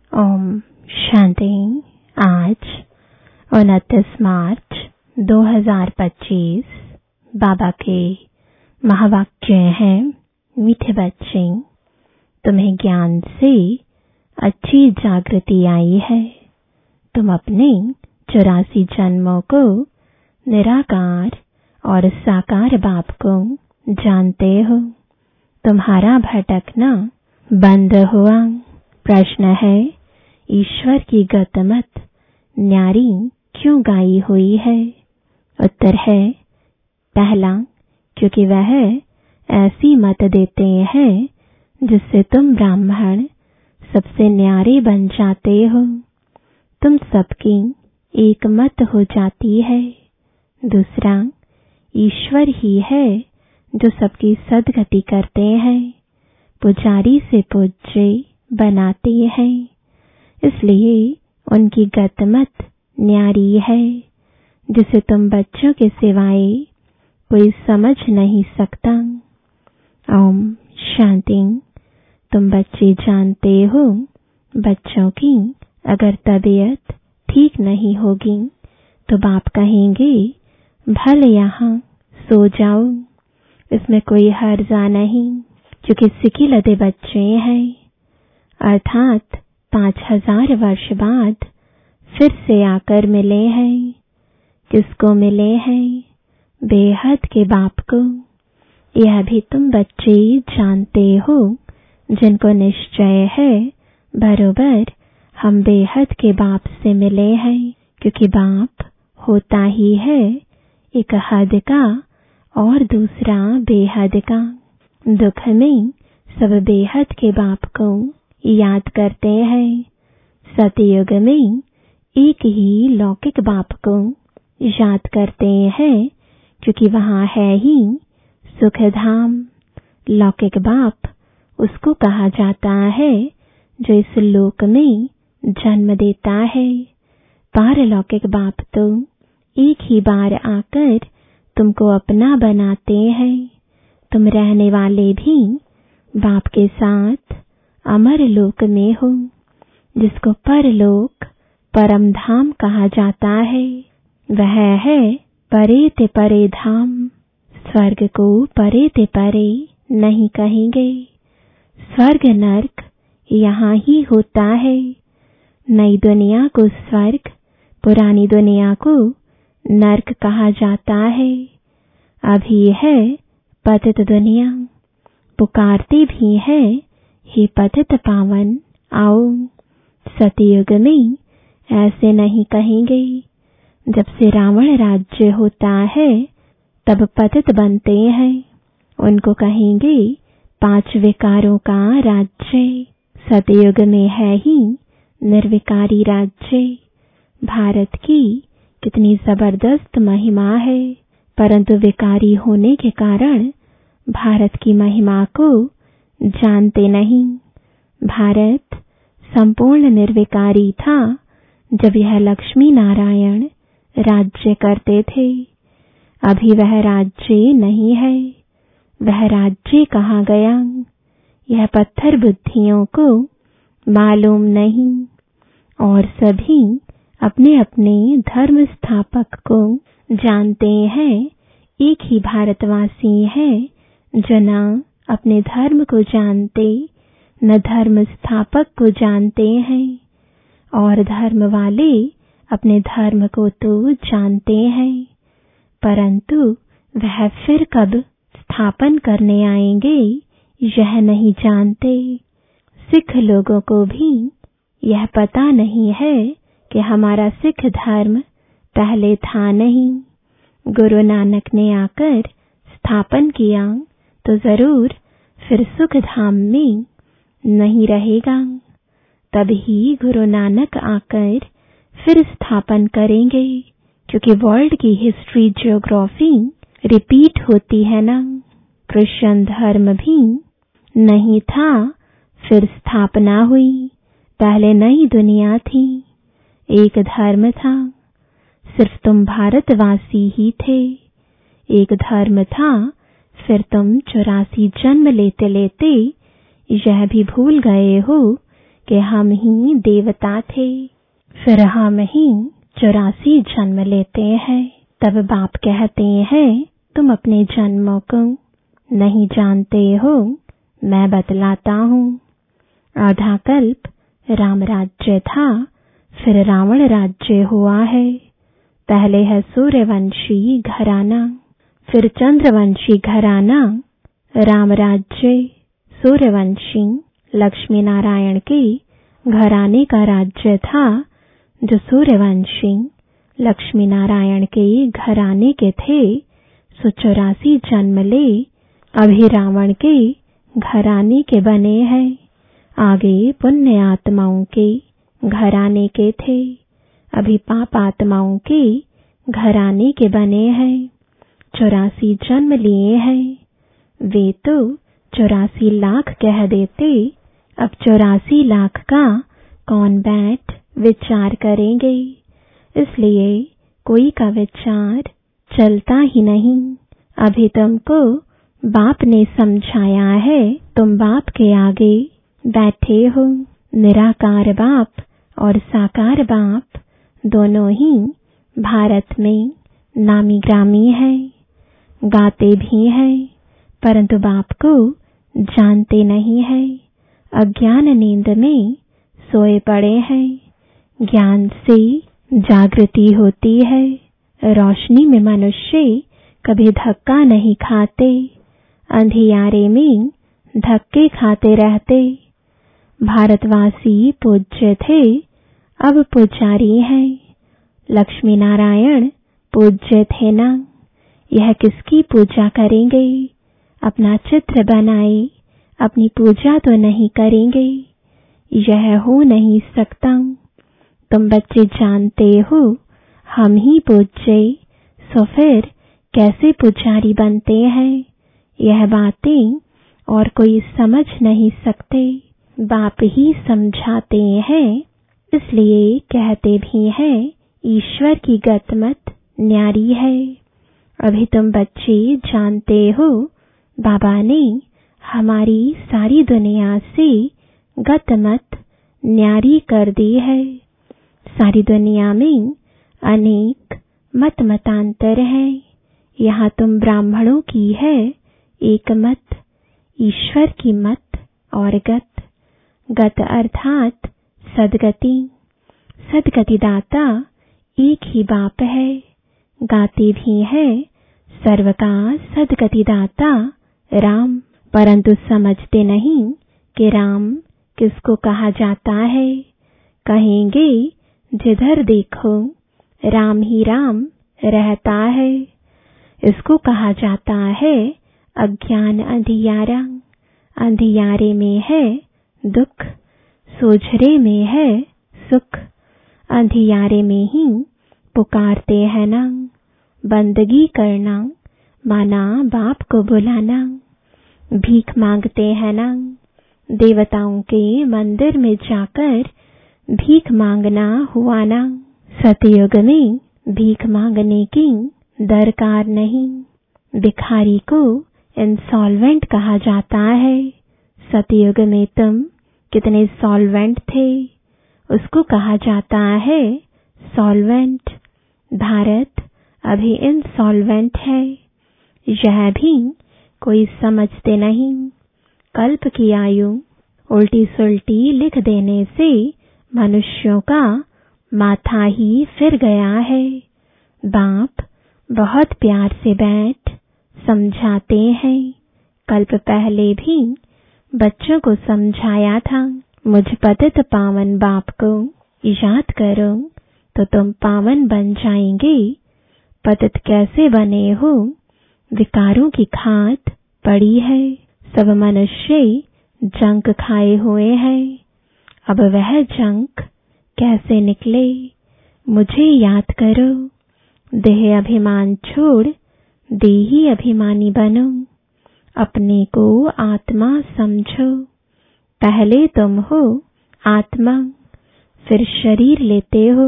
ओम शांति। आज 29 मार्च 2025 बाबा के महावाक्य हैं, मीठे बच्चे, तुम्हें ज्ञान से अच्छी जागृति आई है। तुम अपने 84 जन्मों को निराकार और साकार बाप को जानते हो। तुम्हारा भटकना बंद हुआ। प्रश्न है, ईश्वर की गतमत न्यारी क्यों गाई हुई है? उत्तर है, पहला, क्योंकि वह ऐसी मत देते हैं जिससे तुम ब्राह्मण सबसे न्यारे बन जाते हो। तुम सबकी एक मत हो जाती है। दूसरा, ईश्वर ही है जो सबकी सद्गति करते हैं, पुजारी से पूज्य बनाते हैं। इसलिए उनकी गतमत न्यारी है, जिसे तुम बच्चों के सिवाय कोई समझ नहीं सकता। ओम शांति। तुम बच्चे जानते हो, बच्चों की अगर तबीयत ठीक नहीं होगी तो बाप कहेंगे, भले यहाँ सो जाओ। इसमें कोई हर्जा नहीं, क्योंकि सिकिलदे बच्चे हैं। अर्थात 5000 वर्ष बाद फिर से आकर मिले हैं। किसको मिले हैं? बेहद के बाप को। यह भी तुम बच्चे जानते हो, जिनको निश्चय है बरोबर हम बेहद के बाप से मिले हैं, क्योंकि बाप होता ही है एक हद का और दूसरा बेहद का। दुख में सब बेहद के बाप को याद करते हैं। सतयुग में एक ही लौकिक बाप को याद करते हैं, क्योंकि वहां है ही सुखधाम। लौकिक बाप उसको कहा जाता है जो इस लोक में जन्म देता है। पारलौकिक बाप तो एक ही बार आकर तुमको अपना बनाते हैं। तुम रहने वाले भी बाप के साथ अमर लोक में हो, जिसको परलोक परम धाम कहा जाता है। वह है परे ते परे धाम। स्वर्ग को परे ते परे नहीं कहेंगे। स्वर्ग नर्क यहाँ ही होता है। नई दुनिया को स्वर्ग, पुरानी दुनिया को नर्क कहा जाता है। अभी है पतित दुनिया। पुकारते भी है, हे पतित पावन आओ। सतयुग में ऐसे नहीं कहेंगे। जब से रावण राज्य होता है तब पतित बनते हैं। उनको कहेंगे 5 विकारों का राज्य। सतयुग में है ही निर्विकारी राज्य। भारत की कितनी जबरदस्त महिमा है, परंतु विकारी होने के कारण भारत की महिमा को जानते नहीं। भारत संपूर्ण निर्विकारी था जब यह लक्ष्मी नारायण राज्य करते थे। अभी वह राज्य नहीं है, वह राज्य कहाँ गया? यह पत्थर बुद्धियों को मालूम नहीं, और सभी अपने अपने धर्म स्थापक को जानते हैं। एक ही भारतवासी है जो न अपने धर्म को जानते, न धर्म स्थापक को जानते हैं। और धर्म वाले अपने धर्म को तो जानते हैं, परंतु वह फिर कब स्थापन करने आएंगे यह नहीं जानते। सिख लोगों को भी यह पता नहीं है कि हमारा सिख धर्म पहले था नहीं। गुरु नानक ने आकर स्थापन किया तो जरूर फिर सुख धाम में नहीं रहेगा। तब ही गुरु नानक आकर फिर स्थापन करेंगे, क्योंकि वर्ल्ड की हिस्ट्री ज्योग्राफी रिपीट होती है ना। क्रिश्चियन धर्म भी नहीं था, फिर स्थापना हुई। पहले नई दुनिया थी, एक धर्म था। सिर्फ तुम भारतवासी ही थे। एक धर्म था, फिर तुम 84 जन्म लेते लेते यह भी भूल गए हो कि हम ही देवता थे। फिर हम ही 84 जन्म लेते हैं। तब बाप कहते हैं तुम अपने जन्मों को नहीं जानते हो, मैं बतलाता हूँ। आधा कल्प राम राज्य था, फिर रावण राज्य हुआ है। पहले है सूर्यवंशी घराना, फिर चंद्रवंशी घराना। राम राज्य सूर्यवंशी लक्ष्मी नारायण के घराने का राज्य था, जो सूर्यवंशी लक्ष्मी नारायण के घराने के थे। 84 जन्म ले अभी रावण के घराने के बने हैं। आगे पुण्य आत्माओं के घराने के थे, अभी पाप आत्माओं के घराने के बने हैं। 84 जन्म लिए हैं। वे तो 84 लाख कह देते, अब 84 लाख का कौन बैठ विचार करेंगे। इसलिए कोई का विचार चलता ही नहीं। अभी तुमको बाप ने समझाया है, तुम बाप के आगे बैठे हो। निराकार बाप और साकार बाप दोनों ही भारत में नामी ग्रामी है, गाते भी हैं, परंतु बाप को जानते नहीं है। अज्ञान नींद में सोए पड़े हैं। ज्ञान से जागृति होती है। रोशनी में मनुष्य कभी धक्का नहीं खाते, अंधियारे में धक्के खाते रहते। भारतवासी पूज्य थे, अब पुजारी हैं। लक्ष्मी नारायण पूज्य थे ना, यह किसकी पूजा करेंगे। अपना चित्र बनाए अपनी पूजा तो नहीं करेंगे, यह हो नहीं सकता। तुम बच्चे जानते हो हम ही पूज्य, सो फिर कैसे पुजारी बनते हैं। यह बातें और कोई समझ नहीं सकते, बाप ही समझाते हैं। इसलिए कहते भी हैं ईश्वर की गतमत न्यारी है। अभी तुम बच्चे जानते हो बाबा ने हमारी सारी दुनिया से गतमत न्यारी कर दी है। सारी दुनिया में अनेक मत मतांतर है। यहाँ तुम ब्राह्मणों की है एक मत, ईश्वर की मत और गत। गत अर्थात सदगति। सदगति दाता एक ही बाप है। गाते भी है सर्व का सदगति दाता राम, परंतु समझते नहीं कि राम किसको कहा जाता है। कहेंगे जिधर देखो राम ही राम रहता है। इसको कहा जाता है अज्ञान अंधियारा। अंधियारे में है दुख, सोझरे में है सुख। अंधियारे में ही पुकारते हैं ना, बंदगी करना माना बाप को बुलाना। भीख मांगते हैं ना, देवताओं के मंदिर में जाकर भीख मांगना हुआ ना। सतयुग में भीख मांगने की दरकार नहीं। भिखारी को इंसॉल्वेंट कहा जाता है। सतयुग में तुम कितने सॉल्वेंट थे, उसको कहा जाता है सॉल्वेंट। भारत अभी इंसॉल्वेंट है, यह भी कोई समझते नहीं। कल्प की आयु उल्टी सुल्टी लिख देने से मनुष्यों का माथा ही फिर गया है। बाप बहुत प्यार से बैठ समझाते हैं। कल्प पहले भी बच्चों को समझाया था, मुझ पतित पावन बाप को याद करो तो तुम पावन बन जाएंगे। पतित कैसे बने हो, विकारों की खाद पड़ी है। सब मनुष्य जंक खाए हुए हैं। अब वह जंक कैसे निकले, मुझे याद करो। देह अभिमान छोड़ देही अभिमानी बनो। अपने को आत्मा समझो। पहले तुम हो आत्मा, फिर शरीर लेते हो।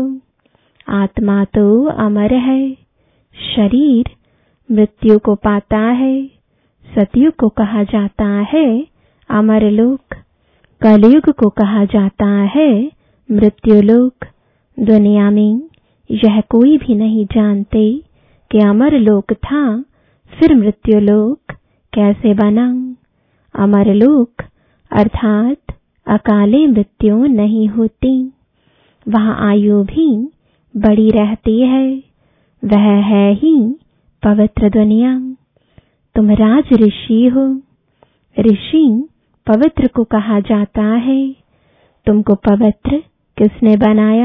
आत्मा तो अमर है, शरीर मृत्यु को पाता है। सतयुग को कहा जाता है अमर लोक। कलयुग को कहा जाता है मृत्युलोक। दुनिया में यह कोई भी नहीं जानते कि अमर लोक था, फिर मृत्युलोक कैसे बना। अमर लोक अर्थात अकाले मृत्यु नहीं होती, वहां आयु भी बड़ी रहती है। वह है ही पवित्र दुनिया। तुम राज ऋषि हो। ऋषि पवित्र को कहा जाता है। तुमको पवित्र किसने बनाया?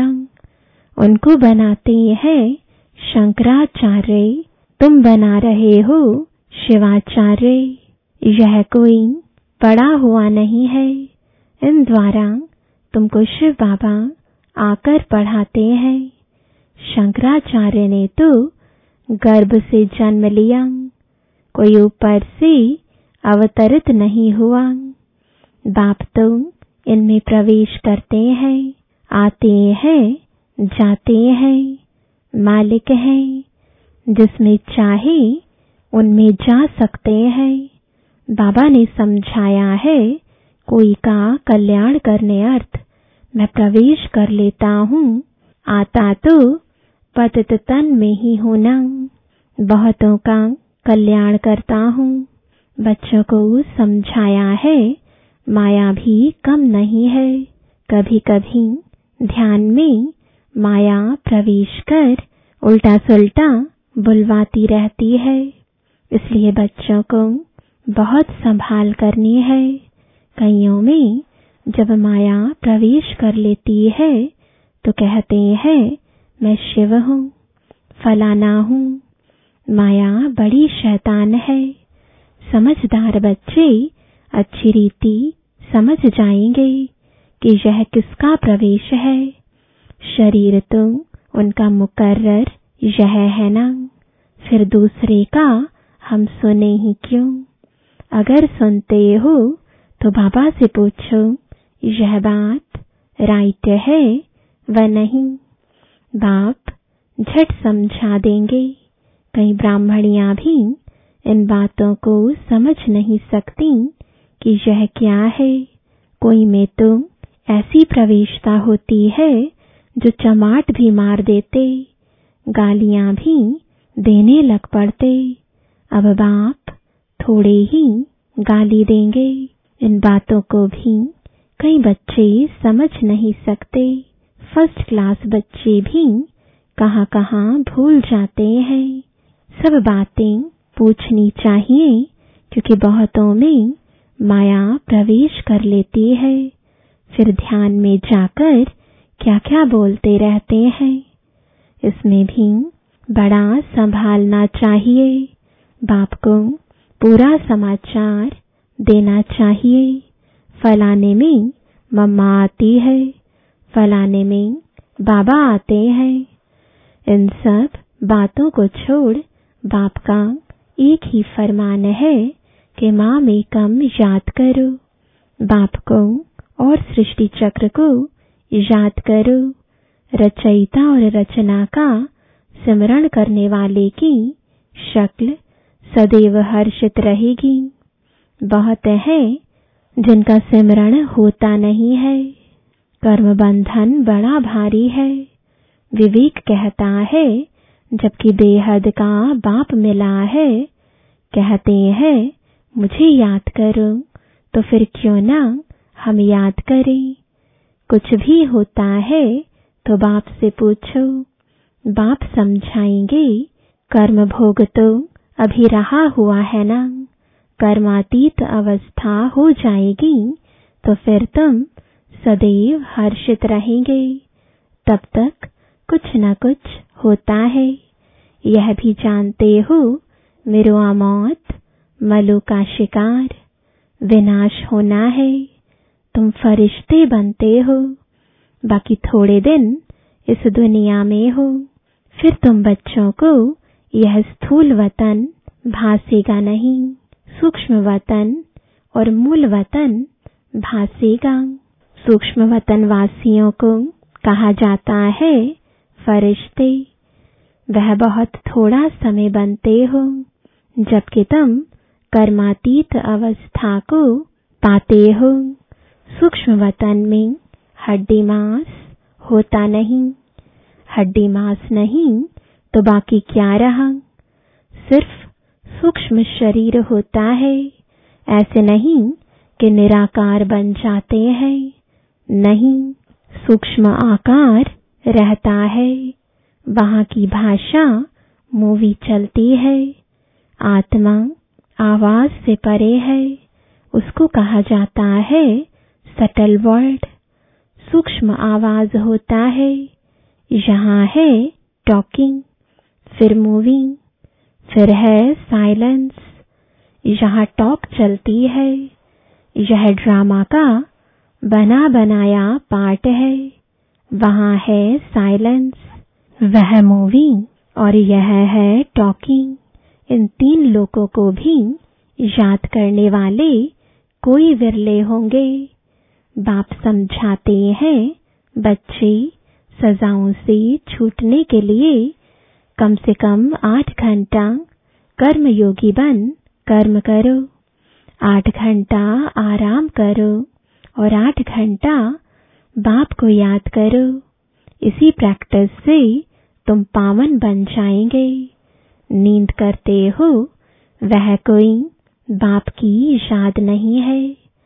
उनको बनाते हैं शंकराचार्य, तुम बना रहे हो शिवाचार्य। यह कोई पड़ा हुआ नहीं है। इन द्वारा तुमको शिव बाबा आकर पढ़ाते हैं। शंकराचार्य ने तो गर्भ से जन्म लिया, कोई ऊपर से अवतरित नहीं हुआ। बाप तो इनमें प्रवेश करते हैं, आते हैं, जाते हैं, मालिक हैं, जिसमें चाहे उनमें जा सकते हैं। बाबा ने समझाया है, कोई का कल्याण करने अर्थ मैं प्रवेश कर लेता हूँ, आता तो पतित तन में ही होना। बहुतों का कल्याण करता हूँ। बच्चों को समझाया है, माया भी कम नहीं है। कभी कभी ध्यान में माया प्रवेश कर उल्टा सुल्टा बुलवाती रहती है, इसलिए बच्चों को बहुत संभाल करनी है। कईयों में जब माया प्रवेश कर लेती है तो कहते हैं मैं शिव हूँ, फलाना हूँ। माया बड़ी शैतान है। समझदार बच्चे अच्छी रीति समझ जाएंगे कि यह किसका प्रवेश है। शरीर तो उनका मुकर्रर यह है ना, फिर दूसरे का हम सुने ही क्यों? अगर सुनते हो तो बाबा से पूछो, यह बात राइट है व नहीं। बाप झट समझा देंगे। कई ब्राह्मणियां भी इन बातों को समझ नहीं सकती कि यह क्या है। कोई में तो ऐसी प्रवेशता होती है जो चमाट भी मार देते, गालियां भी देने लग पड़ते। अब बाप थोड़े ही गाली देंगे। इन बातों को भी कई बच्चे समझ नहीं सकते। फर्स्ट क्लास बच्चे भी कहां कहां भूल जाते हैं। सब बातें पूछनी चाहिए, क्योंकि बहुतों में माया प्रवेश कर लेती है। फिर ध्यान में जाकर क्या क्या बोलते रहते हैं। इसमें भी बड़ा संभालना चाहिए। बाप को पूरा समाचार देना चाहिए। फलाने में मम्मा आती है, फलाने में बाबा आते हैं। इन सब बातों को छोड़ बाप का एक ही फरमान है कि माँ में कम याद करो। बाप को और सृष्टि चक्र को याद करो। रचयिता और रचना का स्मरण करने वाले की शक्ल सदैव हर्षित रहेगी। बहुत है जिनका स्मरण होता नहीं है। कर्म बंधन बड़ा भारी है। विवेक कहता है, जबकि बेहद का बाप मिला है, कहते हैं मुझे याद करो, तो फिर क्यों ना हम याद करें। कुछ भी होता है तो बाप से पूछो, बाप समझाएंगे। कर्म भोग तो अभी रहा हुआ है ना, कर्मातीत अवस्था हो जाएगी तो फिर तुम सदैव हर्षित रहेंगे। तब तक कुछ न कुछ होता है। यह भी जानते हो, मिरुआ मौत, मलू का शिकार, विनाश होना है। तुम फरिश्ते बनते हो, बाकी थोड़े दिन इस दुनिया में हो, फिर तुम बच्चों को यह स्थूल वतन भासेगा नहीं, सूक्ष्म वतन और मूल वतन भासेगा। सूक्ष्म वतन वासियों को कहा जाता है फरिश्ते। वह बहुत थोड़ा समय बनते हो, जबकि तुम कर्मातीत अवस्था को पाते हो। सूक्ष्म वतन में हड्डी मांस होता नहीं। हड्डी मांस नहीं तो बाकी क्या रहा? सिर्फ सूक्ष्म शरीर होता है। ऐसे नहीं कि निराकार बन जाते हैं। नहीं, सूक्ष्म आकार रहता है। वहां की भाषा मूवी चलती है। आत्मा आवाज से परे है। उसको कहा जाता है सटल वर्ल्ड। सूक्ष्म आवाज होता है। यहाँ है टॉकिंग, फिर मूविंग, फिर है साइलेंस। यहाँ टॉक चलती है। यह ड्रामा का बना बनाया पार्ट है। वहाँ है साइलेंस, वह मूविंग और यह है टॉकिंग। इन तीन लोगों को भी याद करने वाले कोई विरले होंगे। बाप समझाते हैं बच्चे सजाओं से छूटने के लिए कम से कम 8 घंटा कर्मयोगी बन कर्म करो, 8 घंटा आराम करो और 8 घंटा बाप को याद करो। इसी प्रैक्टिस से तुम पावन बन जाएंगे। नींद करते हो वह कोई बाप की याद नहीं है।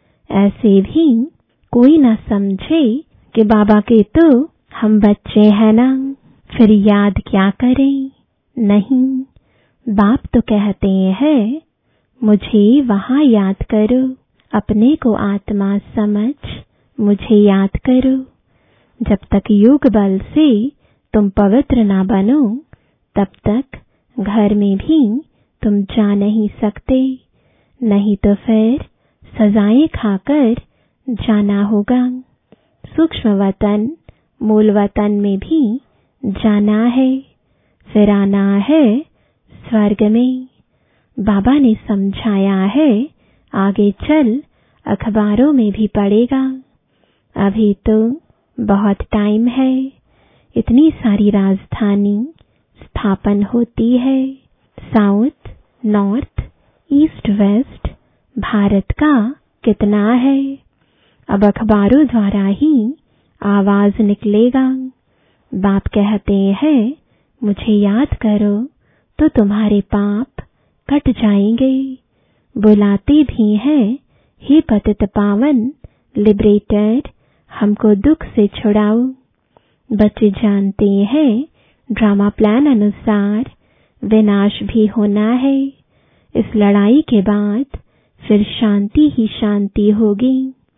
ऐसे भी कोई न समझे कि बाबा के तो हम बच्चे हैं ना, फिर याद क्या करें। नहीं, बाप तो कहते हैं मुझे वहां याद करो। अपने को आत्मा समझ मुझे याद करो। जब तक योग बल से तुम पवित्र ना बनो तब तक घर में भी तुम जा नहीं सकते। नहीं तो फिर सजाएं खाकर जाना होगा। सूक्ष्म वतन मूल वतन में भी जाना है, फिर आना है स्वर्ग में। बाबा ने समझाया है, आगे चल अखबारों में भी पढ़ेगा। अभी तो बहुत टाइम है। इतनी सारी राजधानी स्थापन होती है। South, north, east, west Bharat का कितना है। अब अखबारों द्वारा ही आवाज निकलेगा। बाप कहते हैं मुझे याद करो तो तुम्हारे पाप कट जाएंगे। बुलाते भी हैं हे पतित पावन लिबरेटर, हमको दुख से छुड़ाओ। बच्चे जानते हैं ड्रामा प्लान अनुसार विनाश भी होना है। इस लड़ाई के बाद फिर शांति ही शांति होगी।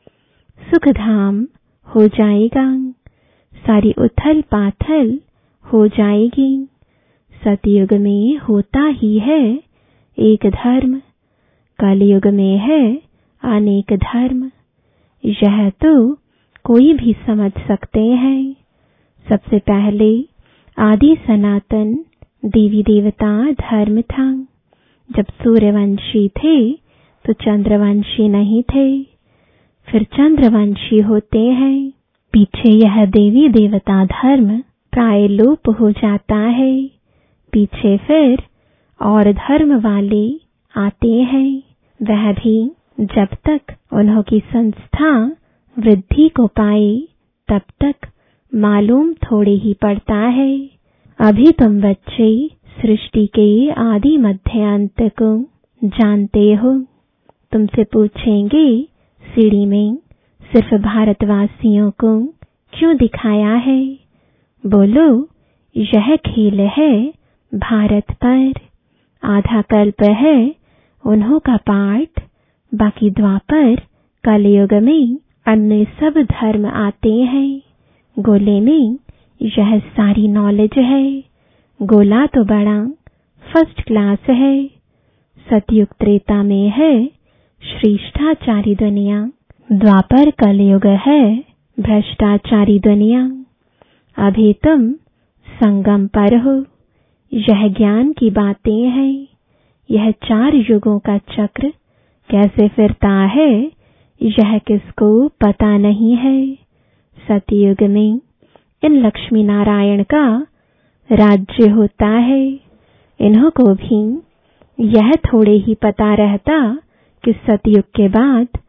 सुखधाम हो जाएगा। सारी उथल पाथल हो जाएगी। सतयुग में होता ही है एक धर्म, कलयुग में है अनेक धर्म। यह तो कोई भी समझ सकते हैं। सबसे पहले आदि सनातन देवी देवता धर्म था। जब सूर्यवंशी थे तो चंद्रवंशी नहीं थे, फिर चंद्रवंशी होते हैं। पीछे यह देवी देवता धर्म प्राय लोप हो जाता है। पीछे फिर और धर्म वाले आते हैं। वह भी जब तक उन्हों की संस्था वृद्धि को पाए तब तक मालूम थोड़ी ही पड़ता है। अभी तुम बच्चे सृष्टि के आदि मध्य अंत को जानते हो। तुमसे पूछेंगे सीढ़ी में सिर्फ भारतवासियों को क्यों दिखाया है? बोलो यह खेल है भारत पर। आधा कल्प है उन्हों का पाठ, बाकी द्वापर कलयुग में अन्य सब धर्म आते हैं। गोले में यह सारी नॉलेज है। गोला तो बड़ा फर्स्ट क्लास है। सतयुग त्रेता में है श्रेष्ठाचारी दुनिया, द्वापर कलयुग है भ्रष्टाचारी दुनिया। अभी तुम संगम पर हो। यह ज्ञान की बातें हैं। यह 4 युगों का चक्र कैसे फिरता है यह किसको पता नहीं है। सतयुग में इन लक्ष्मी नारायण का राज्य होता है। इन्हों को भी यह थोड़े ही पता रहता कि सतयुग के बाद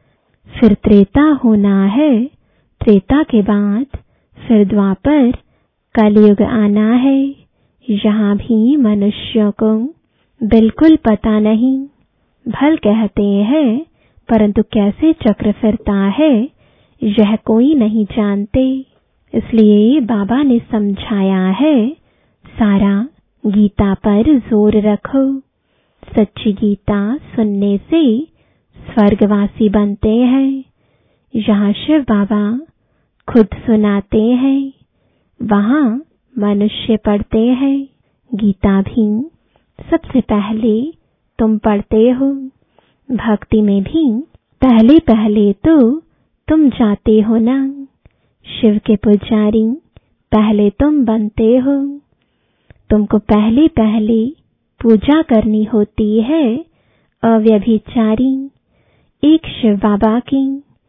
फिर त्रेता होना है, त्रेता के बाद फिर द्वापर, कलयुग आना है। यहाँ भी मनुष्यों को बिल्कुल पता नहीं। भल कहते हैं, परंतु कैसे चक्र फिरता है यह कोई नहीं जानते। इसलिए बाबा ने समझाया है, सारा गीता पर जोर रखो। सच्ची गीता सुनने से स्वर्गवासी बनते हैं। यहाँ शिव बाबा खुद सुनाते हैं, वहाँ मनुष्य पढ़ते हैं। गीता भी सबसे पहले तुम पढ़ते हो। भक्ति में भी पहले पहले तो तुम जाते हो ना। शिव के पुजारी पहले तुम बनते हो। तुमको पहले पहले पूजा करनी होती है अव्यभिचारी एक शिव बाबा की।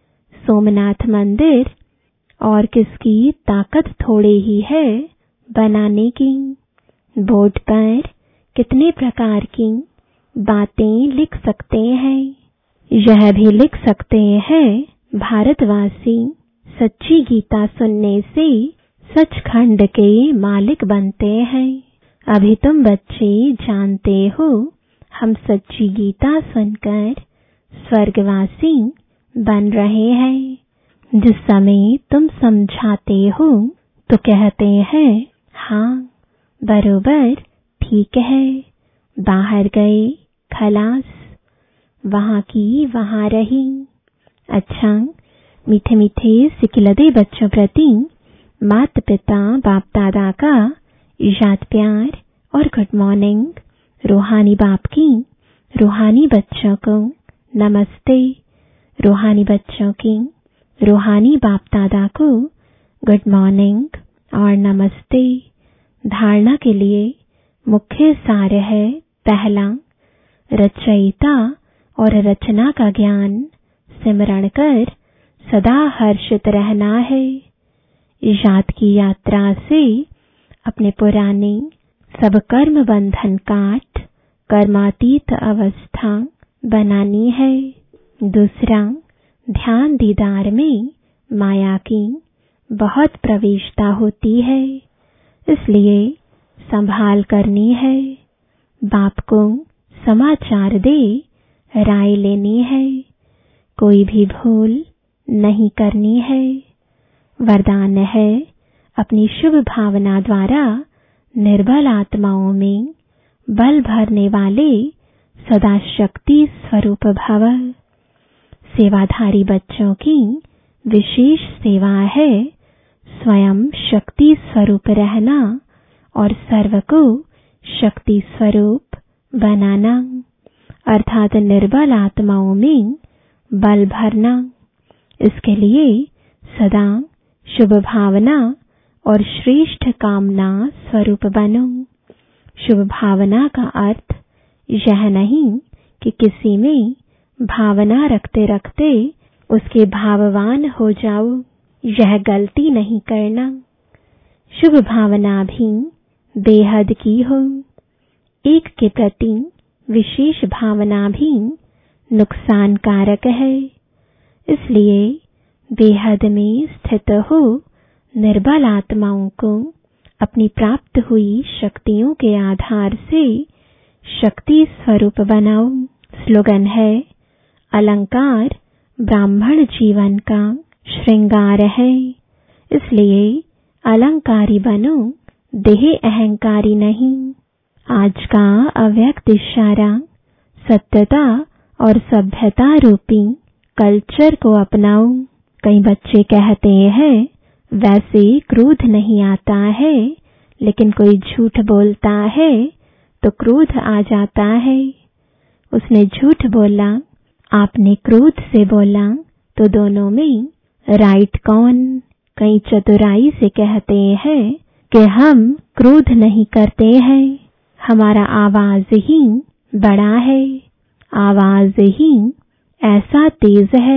सोमनाथ मंदिर और किसकी ताकत थोड़े ही है बनाने की। बोर्ड पर कितने प्रकार की बातें लिख सकते हैं। यह भी लिख सकते हैं, भारतवासी सच्ची गीता सुनने से सचखंड के मालिक बनते हैं। अभी तुम बच्चे जानते हो, हम सच्ची गीता सुनकर स्वर्गवासी बन रहे हैं। जिस समय तुम समझाते हो तो कहते हैं, हाँ बरोबर ठीक है। बाहर गए खलास, वहाँ की वहाँ रही। अच्छा, मीठे मीठे सिकिलदे बच्चों प्रति माता पिता बाप दादा का याद प्यार और गुड मॉर्निंग। रूहानी बाप की रूहानी बच्चों को नमस्ते। रूहानी बच्चों की रूहानी बाप दादा को गुड मॉर्निंग और नमस्ते। धारणा के लिए मुख्य सार है, पहला, रचयिता और रचना का ज्ञान सिमरण कर सदा हर्षित रहना है। याद की यात्रा से अपने पुराने सब कर्म बंधन काट कर्मातीत अवस्था बनानी है। दूसरा, ध्यान दीदार में माया की बहुत प्रवेशता होती है, इसलिए संभाल करनी है। बाप को समाचार दे राय लेनी है, कोई भी भूल नहीं करनी है। वरदान है, अपनी शुभ भावना द्वारा निर्बल आत्माओं में बल भरने वाले सदा शक्ति स्वरूप भव। सेवाधारी बच्चों की विशेष सेवा है स्वयं शक्ति स्वरूप रहना और सर्व को शक्ति स्वरूप बनाना, अर्थात निर्बल आत्माओं में बल भरना। इसके लिए सदा शुभ भावना और श्रेष्ठ कामना स्वरूप बनो। शुभ भावना का अर्थ यह नहीं कि किसी में भावना रखते रखते उसके भाववान हो जाओ, यह गलती नहीं करना। शुभ भावना भी बेहद की हो। एक के प्रति विशेष भावना भी नुकसानकारक है, इसलिए बेहद में स्थित हो निर्बल आत्माओं को अपनी प्राप्त हुई शक्तियों के आधार से शक्ति स्वरूप बनाओ। स्लोगन है, अलंकार ब्राह्मण जीवन का श्रृंगार है, इसलिए अलंकारी बनो, देह अहंकारी नहीं। आज का अव्यक्त इशारा सत्यता और सभ्यता रूपी कल्चर को अपनाओ। कई बच्चे कहते हैं, वैसे क्रोध नहीं आता है, लेकिन कोई झूठ बोलता है तो क्रोध आ जाता है। उसने झूठ बोला, आपने क्रोध से बोला, तो दोनों में राइट कौन? कई चतुराई से कहते हैं कि हम क्रोध नहीं करते हैं, हमारा आवाज ही बड़ा है, आवाज ही ऐसा तेज है।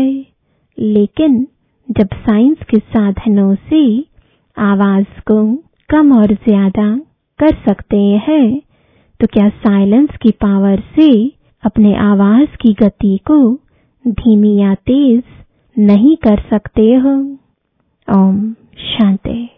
लेकिन जब साइंस के साधनों से आवाज को कम और ज्यादा कर सकते हैं, तो क्या साइलेंस की पावर से अपने आवाज की गति को धीमी या तेज नहीं कर सकते हो। ओम शांति।